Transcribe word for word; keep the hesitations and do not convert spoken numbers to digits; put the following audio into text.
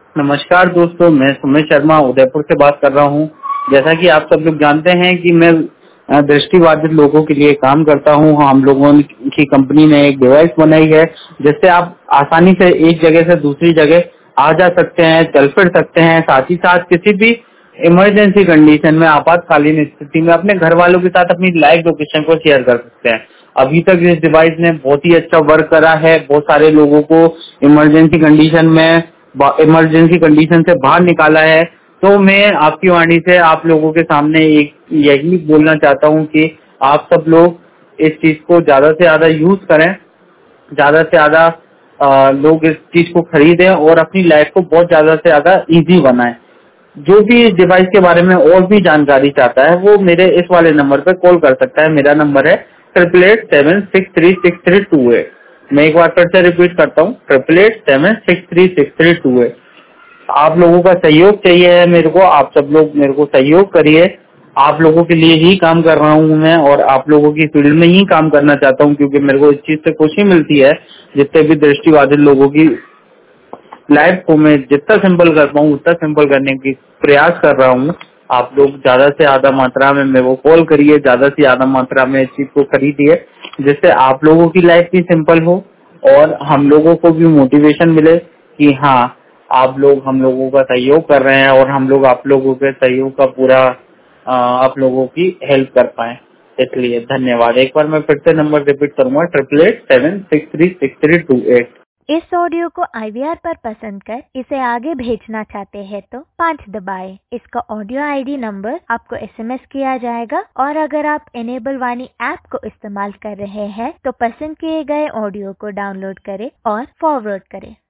नमस्कार दोस्तों, मैं सुमित शर्मा उदयपुर से बात कर रहा हूँ। जैसा कि आप सब लोग जानते हैं कि मैं अ, दृष्टिबाधित लोगों के लिए काम करता हूँ। हम लोगों की कंपनी ने एक डिवाइस बनाई है जिससे आप आसानी से एक जगह से दूसरी जगह आ जा सकते हैं, चल फिर सकते हैं। साथ ही साथ किसी भी इमरजेंसी कंडीशन में, आपातकालीन स्थिति में अपने घर वालों के साथ अपनी लाइव लोकेशन को शेयर कर सकते हैं। अभी तक इस डिवाइस ने बहुत ही अच्छा वर्क करा है। बहुत सारे लोगों को इमरजेंसी कंडीशन में इमरजेंसी कंडीशन से बाहर निकाला है। तो मैं आपकी वाणी से आप लोगों के सामने एक यही बोलना चाहता हूँ कि आप सब लोग इस चीज को ज्यादा से ज्यादा यूज करें, ज्यादा से ज्यादा अ, लोग इस चीज को खरीदें और अपनी लाइफ को बहुत ज्यादा से ज्यादा इजी बनाएं। जो भी इस डिवाइस के बारे में और भी जानकारी चाहता है वो मेरे इस वाले नंबर पर कॉल कर सकता है। मेरा नंबर है triple eight seven six three six three two eight. मैं एक बार फिर से रिपीट करता हूँ, triple eight seven six three six three two eight. आप लोगों का सहयोग चाहिए है मेरे को। आप सब लोग मेरे को सहयोग करिए। आप लोगों के लिए ही काम कर रहा हूँ मैं और आप लोगों की फील्ड में ही काम करना चाहता हूँ, क्योंकि मेरे को इस चीज से खुशी मिलती है। जितने भी दृष्टिबाधित लोगों की लाइफ को मैं जितना सिंपल कर पाऊँ उतना सिंपल करने की प्रयास कर रहा हूँ। आप लोग ज्यादा से ज्यादा मात्रा में मेरे को कॉल करिए, ज्यादा से ज्यादा मात्रा में इस चीज को खरीदिए, जिससे आप लोगों की लाइफ भी सिंपल हो और हम लोगों को भी मोटिवेशन मिले कि हाँ, आप लोग हम लोगों का सहयोग कर रहे हैं और हम लोग आप लोगों के सहयोग का पूरा आ, आप लोगों की हेल्प कर पाए। इसलिए धन्यवाद। एक बार मैं फिर से नंबर रिपीट करूंगा, triple eight seven six three six three two eight. इस ऑडियो को आई वी आर पर पसंद कर इसे आगे भेजना चाहते हैं तो पाँच दबाएं। इसका ऑडियो आई डी नंबर आपको एस एम एस किया जाएगा और अगर आप इनेबल वाणी ऐप को इस्तेमाल कर रहे हैं तो पसंद किए गए ऑडियो को डाउनलोड करें और फॉरवर्ड करें।